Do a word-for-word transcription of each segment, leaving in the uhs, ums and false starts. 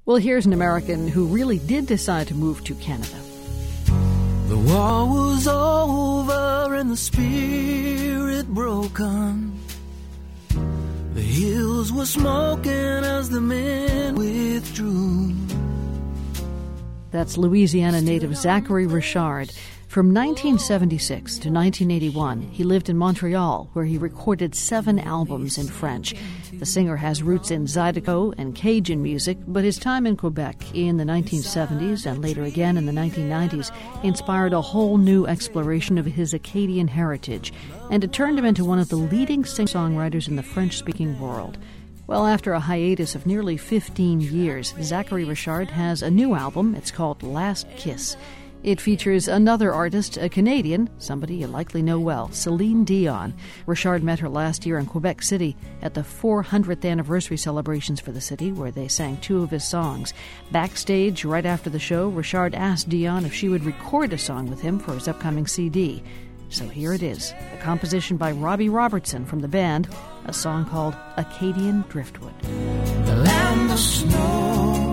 Well, here's an American who really did decide to move to Canada. The war was over and the spirit broken. The hills were smoking as the men withdrew. That's Louisiana native Zachary Richard. From nineteen seventy-six to nineteen eighty-one, he lived in Montreal, where he recorded seven albums in French. The singer has roots in Zydeco and Cajun music, but his time in Quebec in the nineteen seventies and later again in the nineteen nineties inspired a whole new exploration of his Acadian heritage, and it turned him into one of the leading singer-songwriters in the French-speaking world. Well, after a hiatus of nearly fifteen years, Zachary Richard has a new album. It's called Last Kiss. It features another artist, a Canadian, somebody you likely know well, Celine Dion. Richard met her last year in Quebec City at the four hundredth anniversary celebrations for the city, where they sang two of his songs. Backstage, right after the show, Richard asked Dion if she would record a song with him for his upcoming C D. So here it is, a composition by Robbie Robertson from the band, a song called Acadian Driftwood. The land of snow,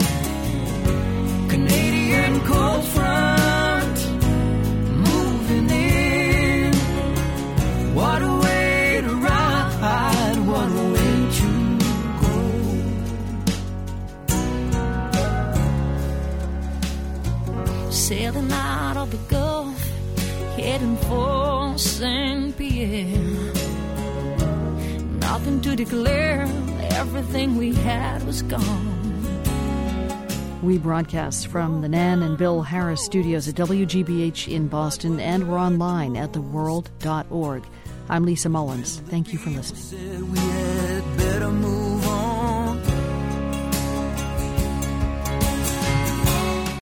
Canadian cold front. What a way to ride, what a way to go. Sailing out of the Gulf, heading for Saint Pierre. Nothing to declare, everything we had was gone. We broadcast from the Nan and Bill Harris studios at W G B H in Boston, and we're online at the world dot org. I'm Lisa Mullins. Thank you for listening.